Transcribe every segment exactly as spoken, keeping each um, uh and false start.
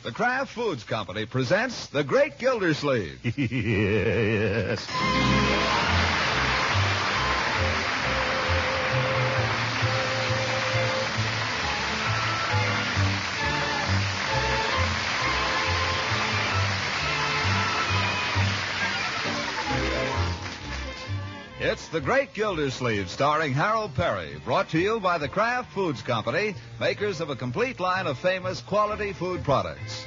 The Kraft Foods Company presents The Great Gildersleeve. Yes. It's The Great Gildersleeve, starring Harold Perry, brought to you by the Kraft Foods Company, makers of a complete line of famous quality food products.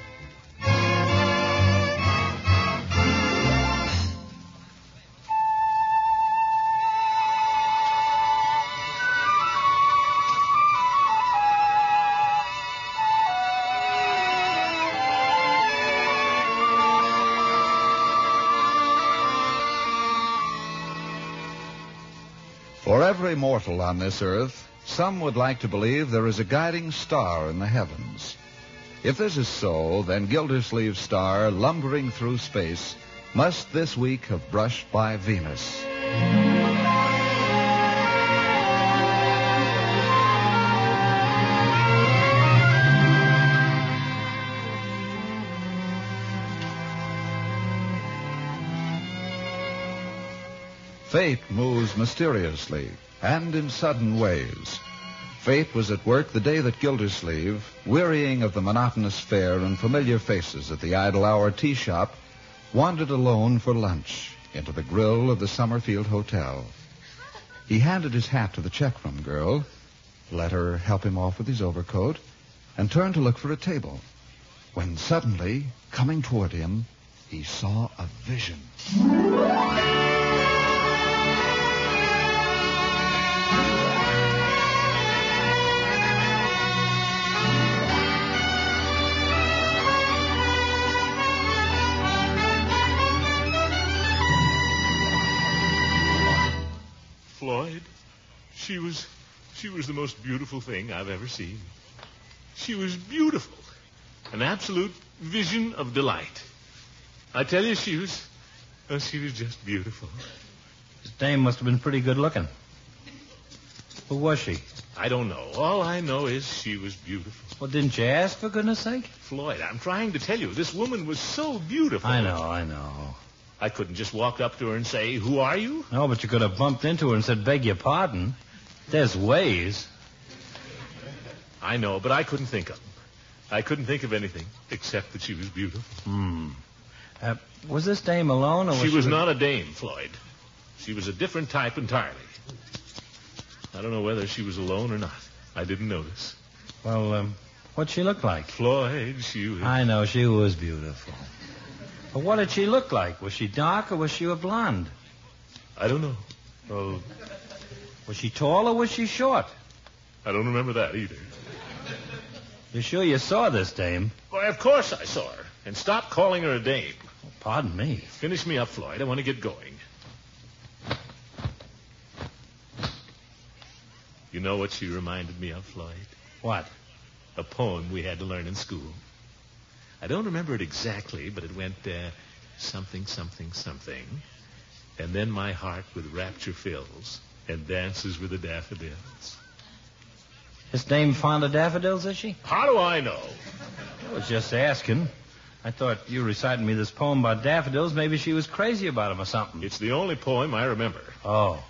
For every mortal on this earth, some would like to believe there is a guiding star in the heavens. If this is so, then Gildersleeve's star, lumbering through space, must this week have brushed by Venus. Fate moves mysteriously and in sudden ways. Fate was at work the day that Gildersleeve, wearying of the monotonous fare and familiar faces at the Idle Hour tea shop, wandered alone for lunch into the grill of the Summerfield Hotel. He handed his hat to the checkroom girl, let her help him off with his overcoat, and turned to look for a table, when suddenly, coming toward him, he saw a vision. Floyd, she was, she was the most beautiful thing I've ever seen. She was beautiful. An absolute vision of delight. I tell you, she was, oh, she was just beautiful. This dame must have been pretty good looking. Who was she? I don't know. All I know is she was beautiful. Well, didn't you ask, for goodness sake? Floyd, I'm trying to tell you, this woman was so beautiful. I know, I know. I couldn't just walk up to her and say, "Who are you?" No, but you could have bumped into her and said, "Beg your pardon." There's ways. I know, but I couldn't think of them. I couldn't think of anything except that she was beautiful. Hmm. Uh, was this dame alone, or was she... she was with... not a dame, Floyd. She was a different type entirely. I don't know whether she was alone or not. I didn't notice. Well, um, what'd she look like? Floyd, she was... I know, she was beautiful. But what did she look like? Was she dark or was she a blonde? I don't know. Well, was she tall or was she short? I don't remember that either. You sure you saw this dame? Why, of course I saw her. And stop calling her a dame. Oh, pardon me. Finish me up, Floyd. I want to get going. You know what she reminded me of, Floyd? What? A poem we had to learn in school. I don't remember it exactly, but it went uh, something, something, something. And then my heart with rapture fills and dances with the daffodils. This dame fond of daffodils, is she? How do I know? I was just asking. I thought you reciting me this poem about daffodils. Maybe she was crazy about them or something. It's the only poem I remember. Oh.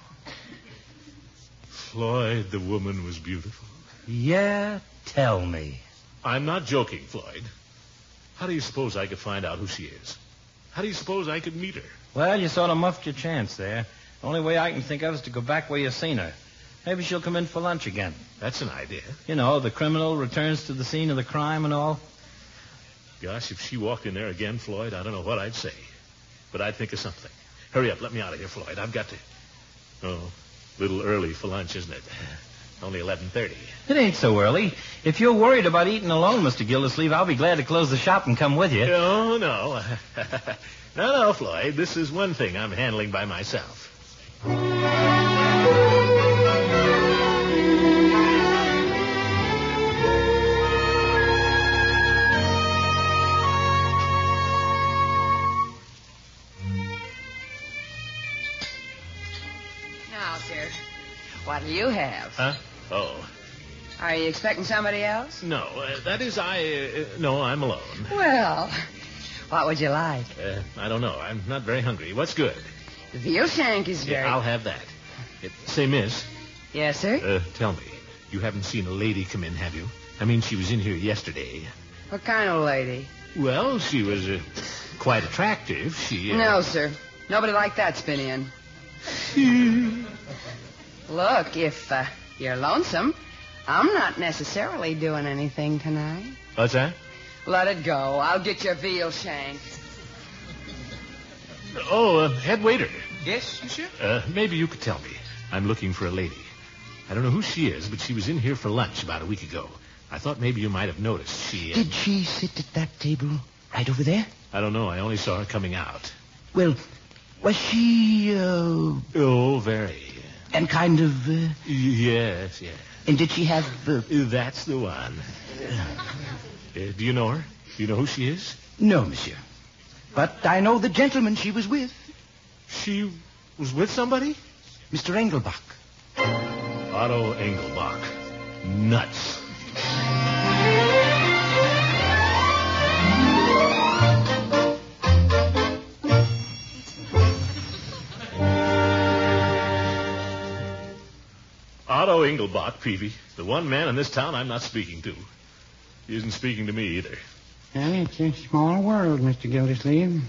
Floyd, the woman was beautiful. Yeah, tell me. I'm not joking, Floyd. How do you suppose I could find out who she is? How do you suppose I could meet her? Well, you sort of muffed your chance there. The only way I can think of is to go back where you seen her. Maybe she'll come in for lunch again. That's an idea. You know, the criminal returns to the scene of the crime and all. Gosh, if she walked in there again, Floyd, I don't know what I'd say. But I'd think of something. Hurry up, let me out of here, Floyd. I've got to... Oh, a little early for lunch, isn't it? Only eleven thirty. It ain't so early. If you're worried about eating alone, Mister Gildersleeve, I'll be glad to close the shop and come with you. No, no. no, no, Floyd. This is one thing I'm handling by myself. Now, dear, what do you have? Huh? Oh, Are you expecting somebody else? No, uh, that is, I... Uh, no, I'm alone. Well, what would you like? Uh, I don't know. I'm not very hungry. What's good? The veal shank is very... Yeah, I'll have that. It, say, miss. Yes, sir? Uh, tell me, you haven't seen a lady come in, have you? I mean, she was in here yesterday. What kind of lady? Well, she was uh, quite attractive. She... Uh... No, sir. Nobody like that's been in. Look, if uh, you're lonesome, I'm not necessarily doing anything tonight. What's that? Let it go. I'll get your veal shank. Oh, uh, head waiter. Yes, monsieur? Uh, maybe you could tell me. I'm looking for a lady. I don't know who she is, but she was in here for lunch about a week ago. I thought maybe you might have noticed. She... Uh... Did she sit at that table right over there? I don't know. I only saw her coming out. Well, was she, uh... Oh, very. And kind of, uh... Yes, yes. And did she have, uh... That's the one. Uh, do you know her? Do you know who she is? No, monsieur. But I know the gentleman she was with. She was with somebody? Mister Engelbach. Otto Engelbach. Nuts. Otto Engelbach, Peavy. The one man in this town I'm not speaking to. He isn't speaking to me either. Well, it's a small world, Mister Gildersleeve.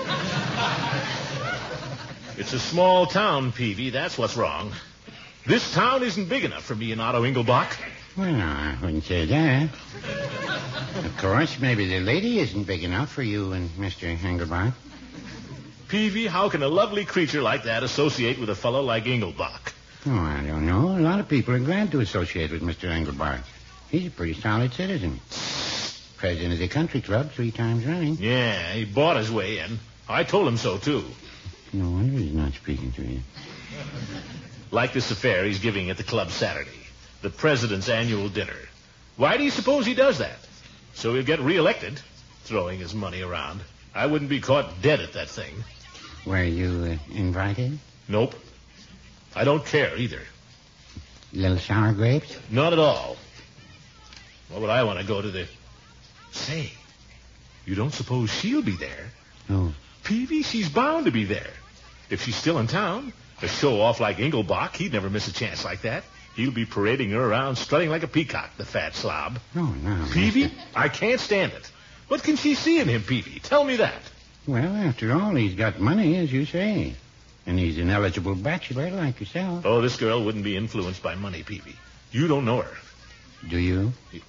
It's a small town, Peavy. That's what's wrong. This town isn't big enough for me and Otto Engelbach. Well, no, I wouldn't say that. Of course, maybe the lady isn't big enough for you and Mister Engelbach. Peavy, how can a lovely creature like that associate with a fellow like Engelbach? Oh, I don't know. A lot of people are glad to associate with Mister Engelbach. He's a pretty solid citizen. President of the country club three times running. Yeah, he bought his way in. I told him so, too. No wonder he's not speaking to you. Like this affair he's giving at the club Saturday. The president's annual dinner. Why do you suppose he does that? So he'll get reelected, throwing his money around. I wouldn't be caught dead at that thing. Were you uh, invited? Nope. I don't care either. Little sour grapes? Not at all. What would I want to go to the... Say, you don't suppose she'll be there? No. Peavy, she's bound to be there. If she's still in town, a show-off like Engelbach, he'd never miss a chance like that. He'll be parading her around, strutting like a peacock, the fat slob. Oh, no. Peavy, I can't stand it. What can she see in him, Peavy? Tell me that. Well, after all, he's got money, as you say. And he's an eligible bachelor like yourself. Oh, this girl wouldn't be influenced by money, Peavy. You don't know her. Do you? You,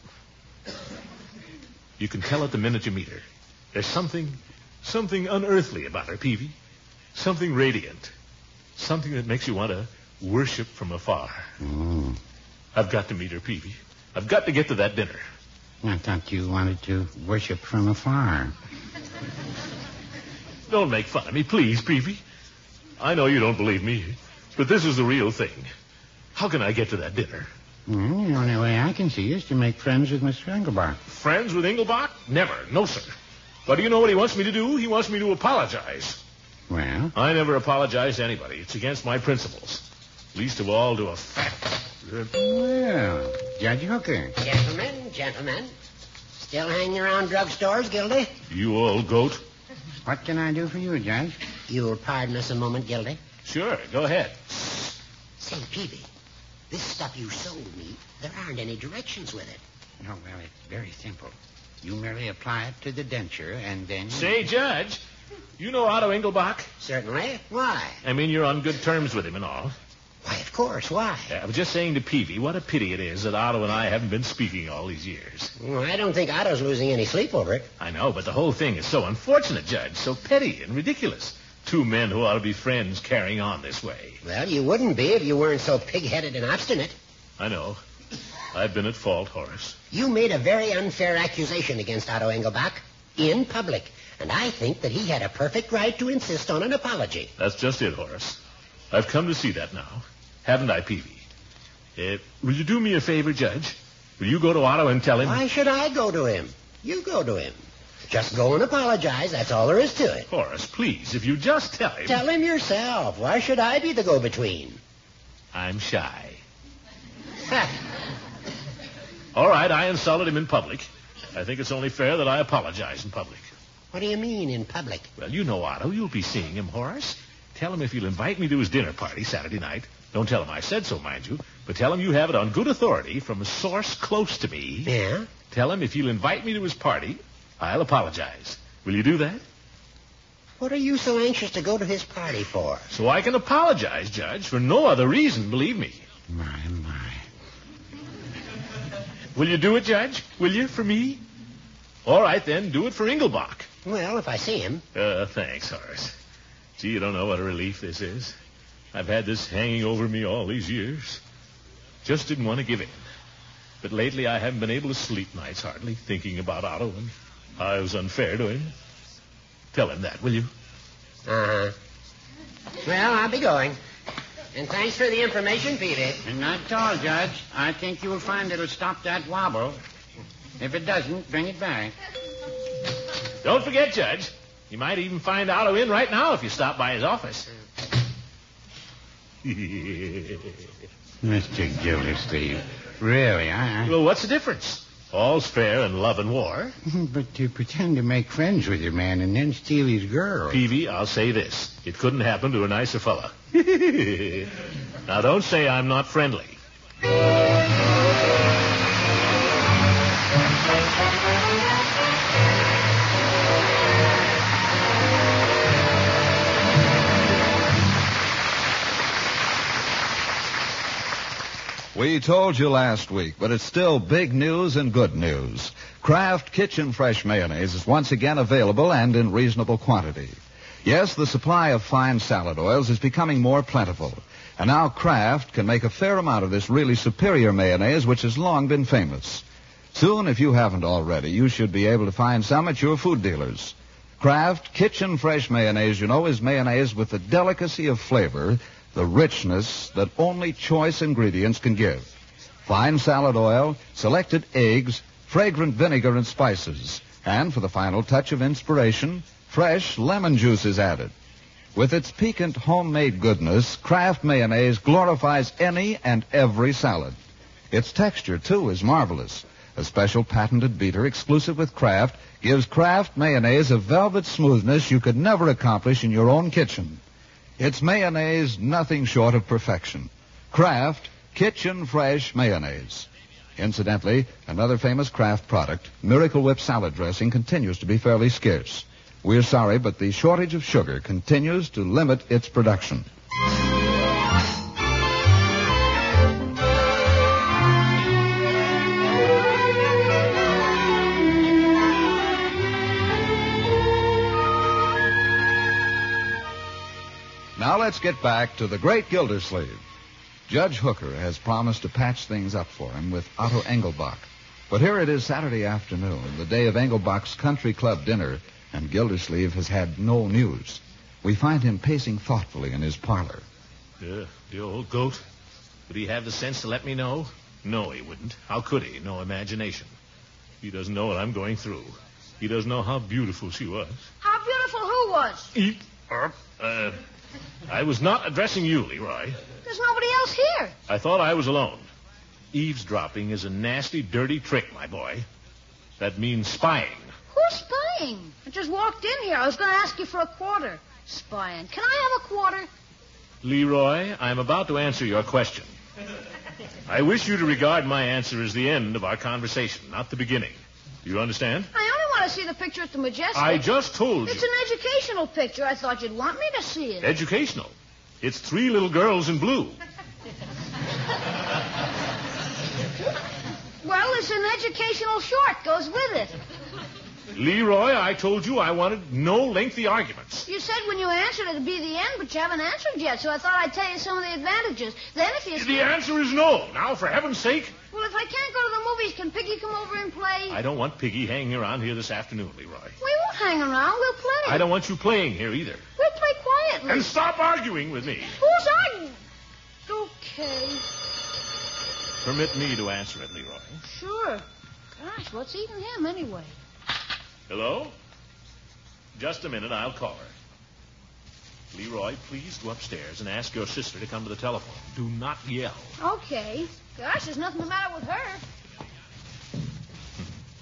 you can tell it the minute you meet her. There's something, something unearthly about her, Peavy. Something radiant. Something that makes you want to worship from afar. Oh. I've got to meet her, Peavy. I've got to get to that dinner. I thought you wanted to worship from afar. Don't make fun of me, please, Peavy. I know you don't believe me, but this is the real thing. How can I get to that dinner? Well, the only way I can see is to make friends with Mister Engelbach. Friends with Engelbach? Never. No, sir. But do you know what he wants me to do? He wants me to apologize. Well? I never apologize to anybody. It's against my principles. Least of all to a fat... Well, Judge Hooker. Gentlemen, gentlemen. Still hanging around drugstores, Gildy? You old goat. What can I do for you, Judge? You'll pardon us a moment, Gildy? Sure, go ahead. Say, Peavy, this stuff you sold me, there aren't any directions with it. Oh, well, it's very simple. You merely apply it to the denture, and then... You... Say, Judge, you know Otto Engelbach? Certainly. Why? I mean, you're on good terms with him and all. Why, of course. Why? Yeah, I was just saying to Peavy, what a pity it is that Otto and I haven't been speaking all these years. Well, I don't think Otto's losing any sleep over it. I know, but the whole thing is so unfortunate, Judge, so petty and ridiculous. Two men who ought to be friends carrying on this way. Well, you wouldn't be if you weren't so pig-headed and obstinate. I know. I've been at fault, Horace. You made a very unfair accusation against Otto Engelbach in public, and I think that he had a perfect right to insist on an apology. That's just it, Horace. I've come to see that now. Haven't I, Peavy? Uh, will you do me a favor, Judge? Will you go to Otto and tell him... Why should I go to him? You go to him. Just go and apologize. That's all there is to it. Horace, please, if you just tell him... Tell him yourself. Why should I be the go-between? I'm shy. All right, I insulted him in public. I think it's only fair that I apologize in public. What do you mean, in public? Well, you know Otto. You'll be seeing him, Horace. Tell him if he'll invite me to his dinner party Saturday night. Don't tell him I said so, mind you. But tell him you have it on good authority from a source close to me. Yeah? Tell him if he'll invite me to his party, I'll apologize. Will you do that? What are you so anxious to go to his party for? So I can apologize, Judge, for no other reason, believe me. My, my. Will you do it, Judge? Will you, for me? All right, then, do it for Engelbach. Well, if I see him. Uh, thanks, Horace. Gee, you don't know what a relief this is. I've had this hanging over me all these years. Just didn't want to give in. But lately I haven't been able to sleep nights hardly, thinking about Otto and how I was unfair to him. Tell him that, will you? Uh-huh. Well, I'll be going. And thanks for the information, Peter. And not at all, Judge. I think you'll find it'll stop that wobble. If it doesn't, bring it back. Don't forget, Judge. You might even find Otto in right now if you stop by his office. Mister Gildersleeve, really, I... I... Well, what's the difference? All's fair in love and war. But to pretend to make friends with your man and then steal his girl... Peavy, I'll say this. It couldn't happen to a nicer fella. Now, don't say I'm not friendly. We told you last week, but it's still big news and good news. Kraft Kitchen Fresh Mayonnaise is once again available and in reasonable quantity. Yes, the supply of fine salad oils is becoming more plentiful. And now Kraft can make a fair amount of this really superior mayonnaise, which has long been famous. Soon, if you haven't already, you should be able to find some at your food dealers. Kraft Kitchen Fresh Mayonnaise, you know, is mayonnaise with the delicacy of flavor, the richness that only choice ingredients can give. Fine salad oil, selected eggs, fragrant vinegar and spices. And for the final touch of inspiration, fresh lemon juice is added. With its piquant homemade goodness, Kraft mayonnaise glorifies any and every salad. Its texture, too, is marvelous. A special patented beater exclusive with Kraft gives Kraft mayonnaise a velvet smoothness you could never accomplish in your own kitchen. It's mayonnaise nothing short of perfection. Kraft Kitchen Fresh Mayonnaise. Incidentally, another famous Kraft product, Miracle Whip salad dressing, continues to be fairly scarce. We're sorry, but the shortage of sugar continues to limit its production. Now let's get back to the great Gildersleeve. Judge Hooker has promised to patch things up for him with Otto Engelbach. But here it is Saturday afternoon, the day of Engelbach's country club dinner, and Gildersleeve has had no news. We find him pacing thoughtfully in his parlor. Uh, the old goat. Would he have the sense to let me know? No, he wouldn't. How could he? No imagination. He doesn't know what I'm going through. He doesn't know how beautiful she was. How beautiful who was? He, uh, uh, I was not addressing you, Leroy. There's nobody else here. I thought I was alone. Eavesdropping is a nasty, dirty trick, my boy. That means spying. Who's spying? I just walked in here. I was going to ask you for a quarter. Spying. Can I have a quarter? Leroy, I'm about to answer your question. I wish you to regard my answer as the end of our conversation, not the beginning. Do you understand? I only want to see the picture at the Majestic. I just told you. It's an educational picture. I thought you'd want me to see it. Educational? It's three little girls in blue. Well, it's an educational short. Goes with it. Leroy, I told you I wanted no lengthy arguments. You said when you answered it'd be the end, but you haven't answered yet, so I thought I'd tell you some of the advantages. Then if you... The answer is no. Now, for heaven's sake. Well, if I can't go to the movies, can Piggy come over and play? I don't want Piggy hanging around here this afternoon, Leroy. We won't hang around. We'll play. I don't want you playing here either. We'll play quietly. And stop arguing with me. Who's arguing? Okay. Permit me to answer it, Leroy. Sure. Gosh, what's eating him anyway? Hello? Just a minute, I'll call her. Leroy, please go upstairs and ask your sister to come to the telephone. Do not yell. Okay. Gosh, there's nothing the matter with her.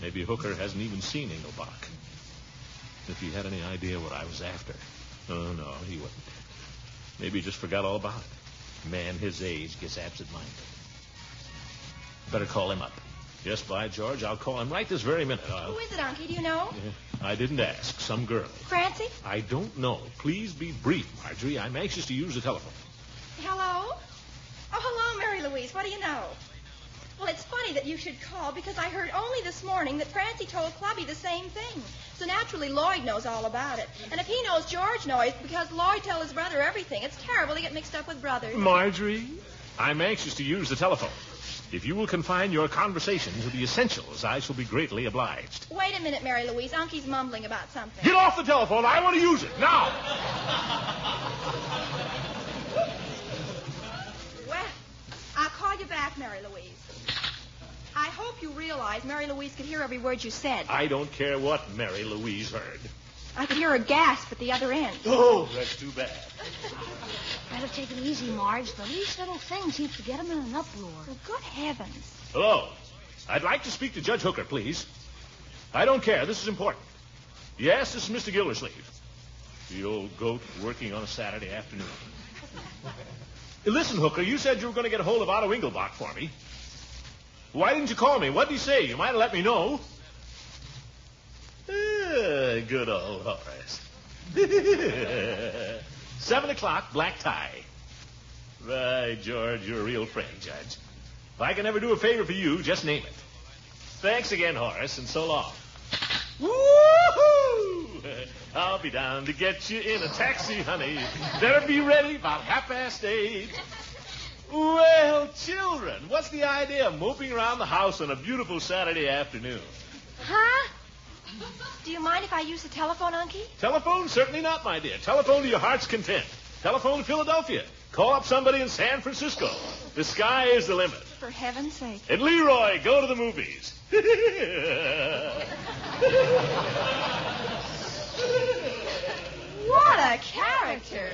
Maybe Hooker hasn't even seen Engelbach. If he had any idea what I was after. Oh, no, he wouldn't. Maybe he just forgot all about it. Man his age gets absent-minded. Better call him up. Yes, by George, I'll call him right this very minute. I'll... Who is it, Unky? Do you know? Yeah, I didn't ask. Some girl. Francie? I don't know. Please be brief, Marjorie. I'm anxious to use the telephone. Hello? Oh, hello, Mary Louise. What do you know? Well, it's funny that you should call because I heard only this morning that Francie told Clubby the same thing. So naturally, Lloyd knows all about it. And if he knows, George knows because Lloyd tells his brother everything. It's terrible to get mixed up with brothers. Marjorie, I'm anxious to use the telephone. If you will confine your conversation to the essentials, I shall be greatly obliged. Wait a minute, Mary Louise. Unky's mumbling about something. Get off the telephone. I want to use it now. Well, I'll call you back, Mary Louise. I hope you realize Mary Louise could hear every word you said. I don't care what Mary Louise heard. I could hear her gasp at the other end. Oh, that's too bad. Better take it easy, Marge. The least little thing seems to get him in an uproar. Well, good heavens. Hello. I'd like to speak to Judge Hooker, please. I don't care. This is important. Yes, this is Mister Gildersleeve. The old goat working on a Saturday afternoon. Listen, Hooker, you said you were going to get a hold of Otto Engelbach for me. Why didn't you call me? What did he say? You might have let me know. Uh, good old Horace. Seven o'clock, black tie. Right, George, you're a real friend, Judge. If I can ever do a favor for you, just name it. Thanks again, Horace, and so long. Woo-hoo! I'll be down to get you in a taxi, honey. Better be ready about half past eight. Well, children, what's the idea of moping around the house on a beautiful Saturday afternoon? Huh? Do you mind if I use the telephone, Unky? Telephone? Certainly not, my dear. Telephone to your heart's content. Telephone to Philadelphia. Call up somebody in San Francisco. The sky is the limit. For heaven's sake. And Leroy, go to the movies. What a character.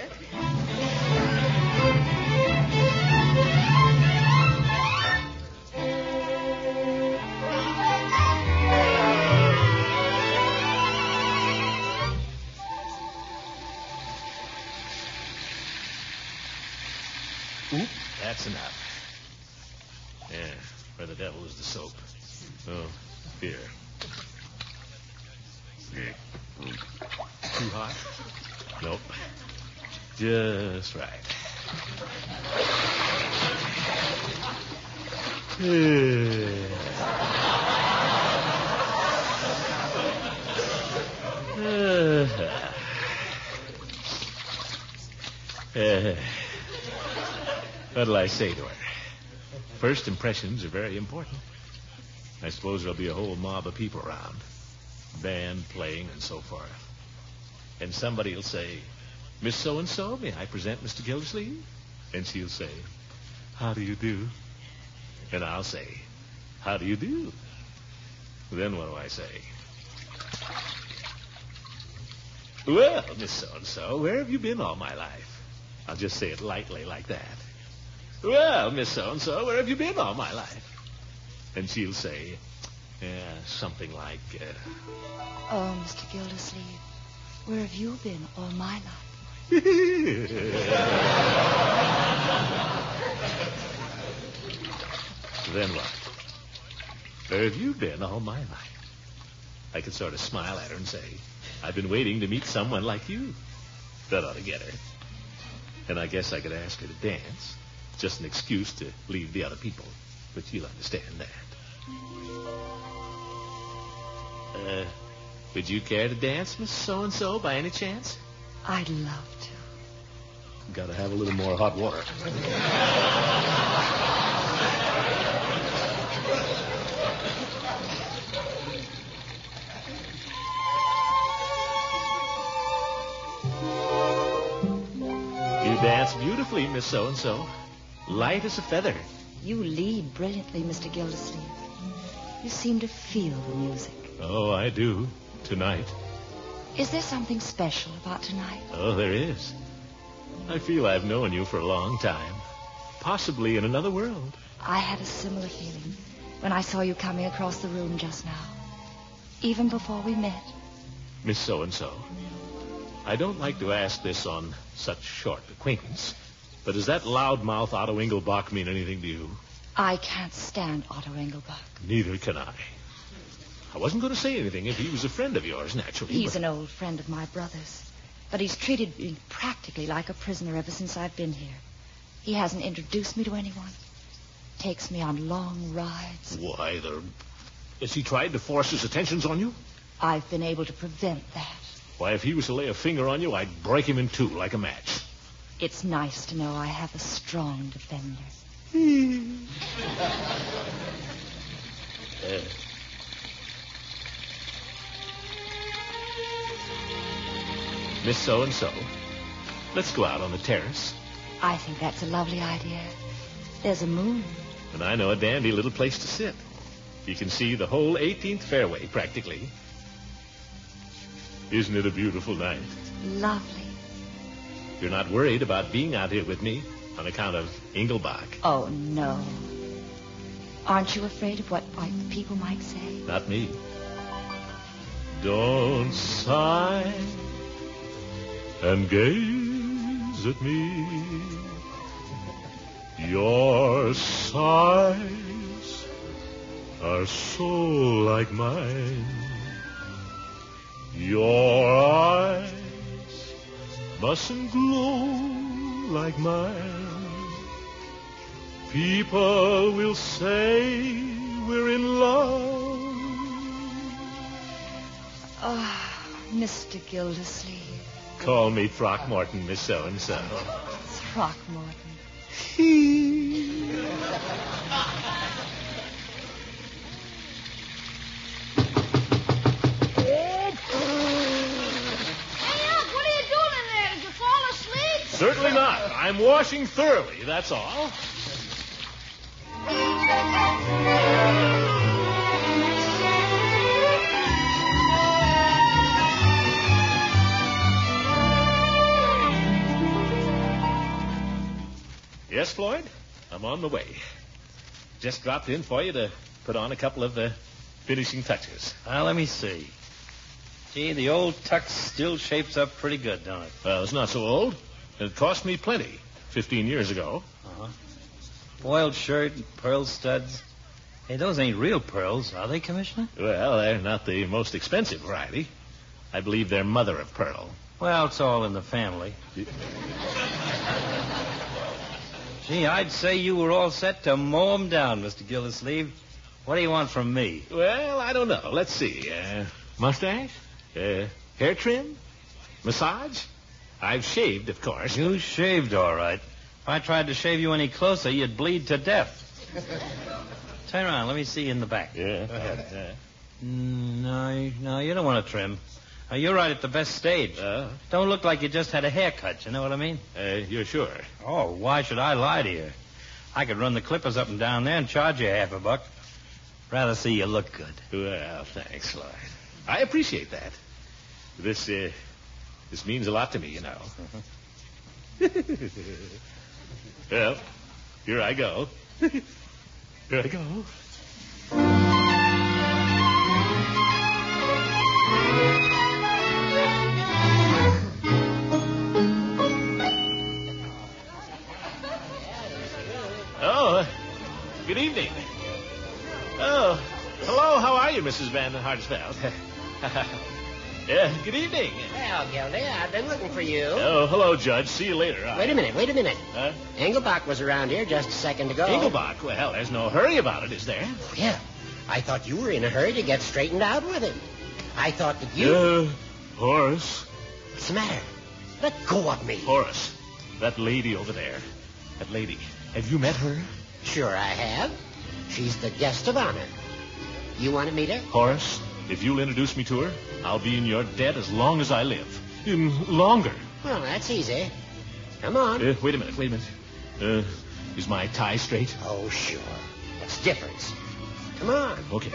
Oop, that's enough. Yeah, where the devil is the soap. Oh, here. Too hot? Nope. Just right. uh, What'll I say to her? First impressions are very important. I suppose there'll be a whole mob of people around. Band playing and so forth. And somebody will say, Miss So-and-so, may I present Mister Gildersleeve? And she'll say, how do you do? And I'll say, how do you do? Then what do I say? Well, Miss So-and-so, where have you been all my life? I'll just say it lightly like that. Well, Miss So-and-so, where have you been all my life? And she'll say, yeah, something like, uh... Oh, Mister Gildersleeve, where have you been all my life? Then what? Where have you been all my life? I could sort of smile at her and say, I've been waiting to meet someone like you. That ought to get her. And I guess I could ask her to dance. Just an excuse to leave the other people. But you'll understand that. Uh, would you care to dance, Miss So-and-so, by any chance? I'd love to. Gotta have a little more hot water. You dance beautifully, Miss So-and-so. Light as a feather. You lead brilliantly, Mister Gildersleeve. You seem to feel the music. Oh, I do. Tonight. Is there something special about tonight? Oh, there is. I feel I've known you for a long time. Possibly in another world. I had a similar feeling when I saw you coming across the room just now. even before we met. Miss So-and-so, I don't like to ask this on such short acquaintance, but does that loudmouth Otto Engelbach mean anything to you? I can't stand Otto Engelbach. Neither can I. I wasn't going to say anything if he was a friend of yours, naturally. He's but... an old friend of my brother's. But he's treated me practically like a prisoner ever since I've been here. He hasn't introduced me to anyone. Takes me on long rides. Why, the... Has he tried to force his attentions on you? I've been able to prevent that. Why, if he was to lay a finger on you, I'd break him in two like a match. It's nice to know I have a strong defender. uh. Miss So-and-so, let's go out on the terrace. I think that's a lovely idea. There's a moon. And I know a dandy little place to sit. You can see the whole eighteenth fairway, practically. Isn't it a beautiful night? Lovely. You're not worried about being out here with me on account of Engelbach? Oh, no. Aren't you afraid of what white people might say? Not me. Don't sigh and gaze at me. Your sighs are so like mine. Your eyes mustn't glow like mine. People will say we're in love. Ah, oh, Mister Gildersleeve. Call me Throckmorton, Miss So-and-so. Throckmorton. Certainly not. I'm washing thoroughly, that's all. Yes, Floyd? I'm on the way. Just dropped in for you to put on a couple of the finishing touches. Well, let me see. Gee, the old tux still shapes up pretty good, don't it? Well, it's not so old. It cost me plenty fifteen years ago. Uh-huh. Boiled shirt, pearl studs. Hey, those ain't real pearls, are they, Commissioner? Well, they're not the most expensive variety. I believe they're mother of pearl. Well, it's all in the family. Gee, I'd say you were all set to mow 'em down, Mister Gildersleeve. What do you want from me? Well, I don't know. Let's see. Uh, mustache? Uh, hair trim? Massage? I've shaved, of course. You shaved, all right. If I tried to shave you any closer, you'd bleed to death. Turn around. Let me see you in the back. Yeah. Go ahead. Uh, no, no, you don't want to trim. Uh, you're right at the best stage. Uh, don't look like you just had a haircut. You know what I mean? Uh, you're sure? Oh, why should I lie to you? I could run the clippers up and down there and charge you half a buck. Rather see you look good. Well, thanks, Floyd. I appreciate that. This, uh, this means a lot to me, you know. Well, here I go. Here I go. Oh, good evening. Oh, hello, how are you, Missus Van Hartsfeld? Yeah, good evening. Well, Gildy, I've been looking for you. Oh, hello, Judge. See you later. Wait a minute, wait a minute. Huh? Engelbach was around here just a second ago. Engelbach? Well, there's no hurry about it, is there? Oh, yeah. I thought you were in a hurry to get straightened out with him. I thought that you... Uh, Horace. What's the matter? Let go of me. Horace, that lady over there. That lady. Have you met her? Sure I have. She's the guest of honor. You want to meet her? Horace, if you'll introduce me to her, I'll be in your debt as long as I live. Mm, longer. Well, that's easy. Come on. Uh, wait a minute, wait a minute. Uh, is my tie straight? Oh, sure. What's the difference? Come on. Okay.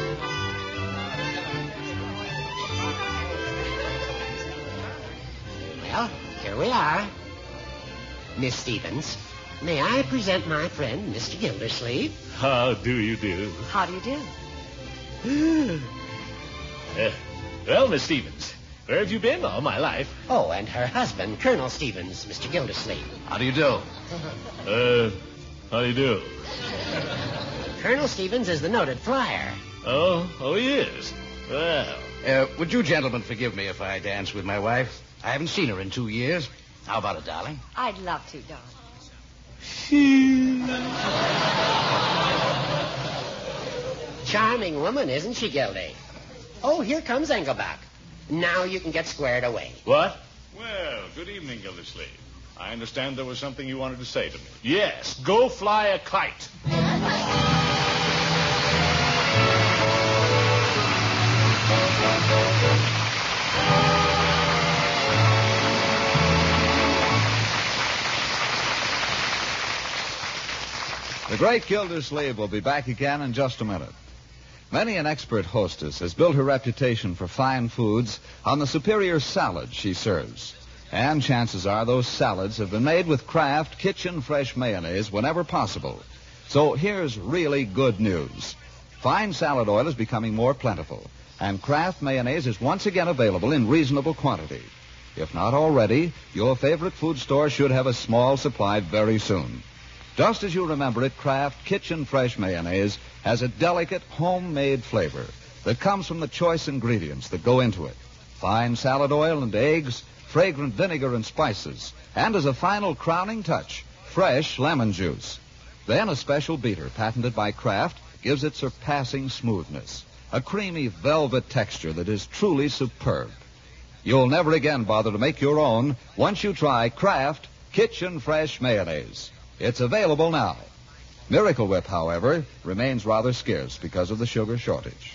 Well, here we are. Miss Stevens, may I present my friend, Mister Gildersleeve? How do you do? How do you do? Uh, well, Miss Stevens, where have you been all my life? Oh, and her husband, Colonel Stevens, Mister Gildersleeve. How do you do? Uh, how do you do? Colonel Stevens is the noted flyer. Oh, oh, he is? Well. Uh, would you gentlemen forgive me if I dance with my wife? I haven't seen her in two years. How about it, darling? I'd love to, darling. Charming woman, isn't she, Gildy? Oh, here comes Engelbach. Now you can get squared away. What? Well, good evening, Gildersleeve. I understand there was something you wanted to say to me. Yes, go fly a kite. The great Gildersleeve will be back again in just a minute. Many an expert hostess has built her reputation for fine foods on the superior salads she serves. And chances are those salads have been made with Kraft Kitchen Fresh mayonnaise whenever possible. So here's really good news. Fine salad oil is becoming more plentiful, and Kraft mayonnaise is once again available in reasonable quantity. If not already, your favorite food store should have a small supply very soon. Just as you remember it, Kraft Kitchen Fresh mayonnaise has a delicate homemade flavor that comes from the choice ingredients that go into it. Fine salad oil and eggs, fragrant vinegar and spices, and as a final crowning touch, fresh lemon juice. Then a special beater patented by Kraft gives it surpassing smoothness, a creamy velvet texture that is truly superb. You'll never again bother to make your own once you try Kraft Kitchen Fresh mayonnaise. It's available now. Miracle Whip, however, remains rather scarce because of the sugar shortage.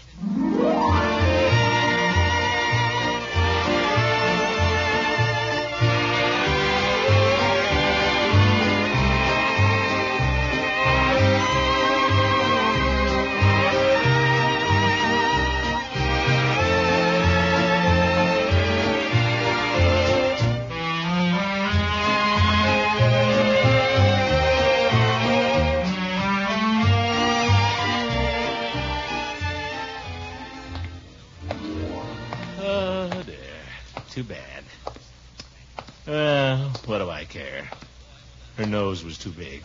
Too bad. Well, what do I care? Her nose was too big.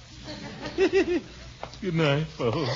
Good night, folks.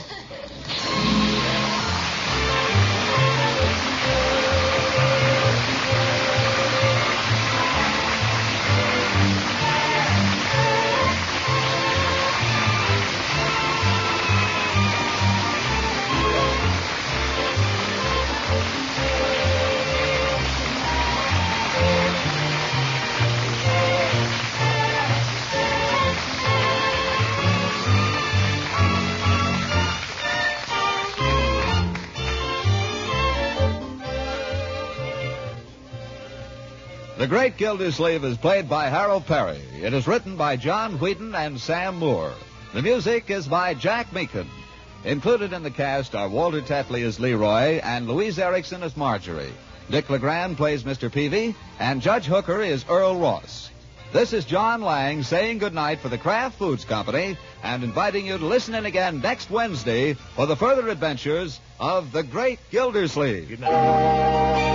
The Great Gildersleeve is played by Harold Perry. It is written by John Whedon and Sam Moore. The music is by Jack Meakin. Included in the cast are Walter Tetley as Leroy and Louise Erickson as Marjorie. Dick LeGrand plays Mister Peavy, and Judge Hooker is Earl Ross. This is John Lang saying goodnight for the Kraft Foods Company and inviting you to listen in again next Wednesday for the further adventures of the Great Gildersleeve. Good night.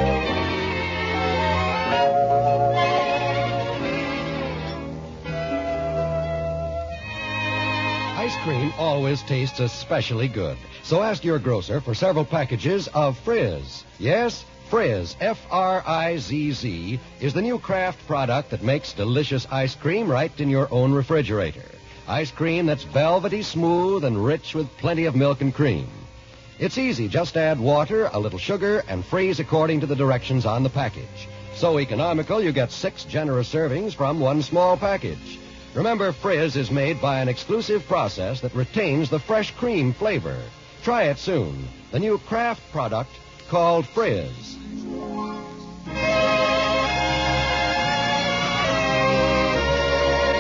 Ice cream always tastes especially good. So ask your grocer for several packages of Frizz. Yes, Frizz, F R I Z Z, is the new Kraft product that makes delicious ice cream right in your own refrigerator. Ice cream that's velvety smooth and rich with plenty of milk and cream. It's easy. Just add water, a little sugar, and freeze according to the directions on the package. So economical, you get six generous servings from one small package. Remember, Frizz is made by an exclusive process that retains the fresh cream flavor. Try it soon. The new Kraft product called Frizz.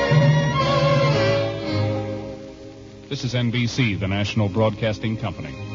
This is N B C, the national broadcasting company.